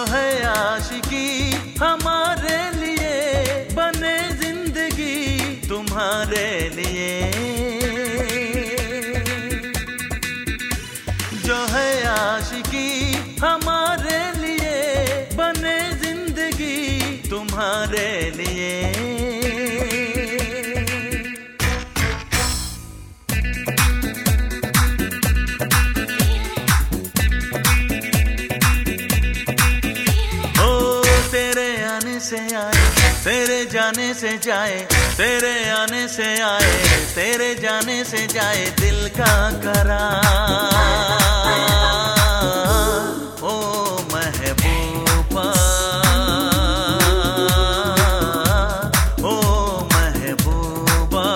है आशिकी हमारे लिए, बने जिंदगी तुम्हारे लिए। जो है आशिकी हमारे लिए, बने जिंदगी तुम्हारे लिए। से आए तेरे जाने से जाए, तेरे आने से आए तेरे जाने से जाए दिल का करार। ओ महबूबा, ओ महबूबा।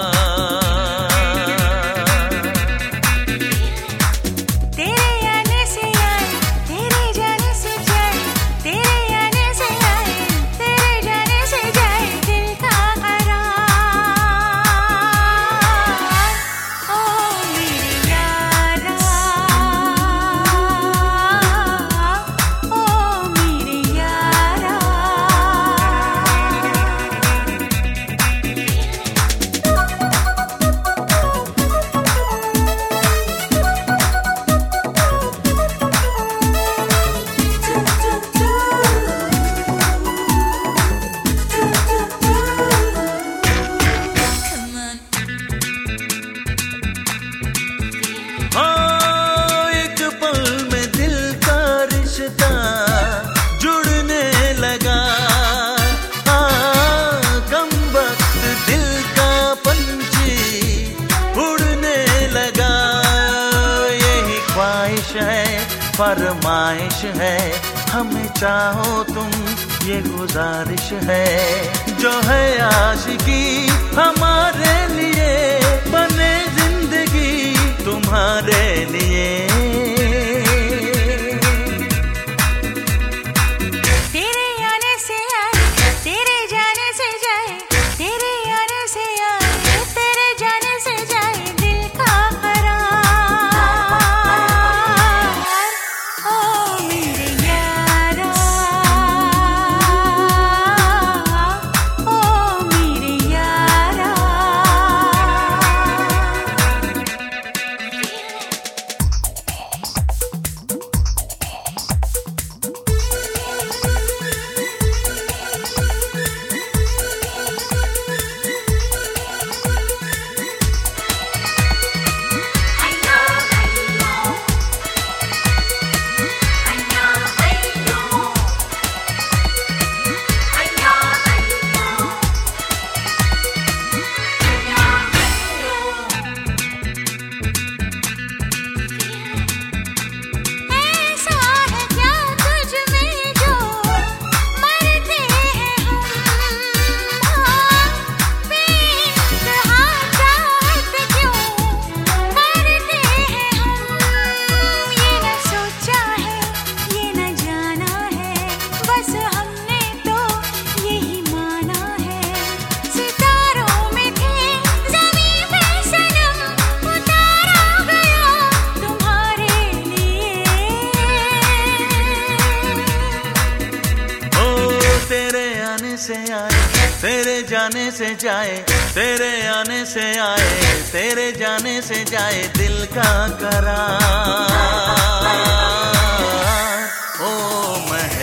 तेरे आने से आए तेरे जाने से जाए, तेरे आने से आए तेरे जाने से जाए दिल का करार। ओ मेरे यारा, ओ मेरे यारा। एक पल में दिल का रिश्ता जुड़ने लगा। कम वक्त दिल का पंछी उड़ने लगा। यही ख्वाहिश है, फरमाइश है, हमें चाहो तुम ये गुजारिश है। जो है आशिकी हमारे लिए, बने जिंदगी तुम्हारे लिए। तेरे आने से आए तेरे जाने से जाए, तेरे आने से आए तेरे जाने से जाए दिल का करार। ओ मेरे यारा, ओ मेरे यारा। ऐसा है क्या तुझ में जो मरते हैं हम, बेइंतहा चाहत क्यों करते हैं हम। ये न सोचा है ये न जाना है, बस हमने तो यही माना है। सितारों में थे ज़मीं पे सनम, उतारा गया तुम्हारे लिए। ओ तेरे आने से आए तेरे जाने से जाए, तेरे आने से आए तेरे जाने से जाए दिल का करार। ओ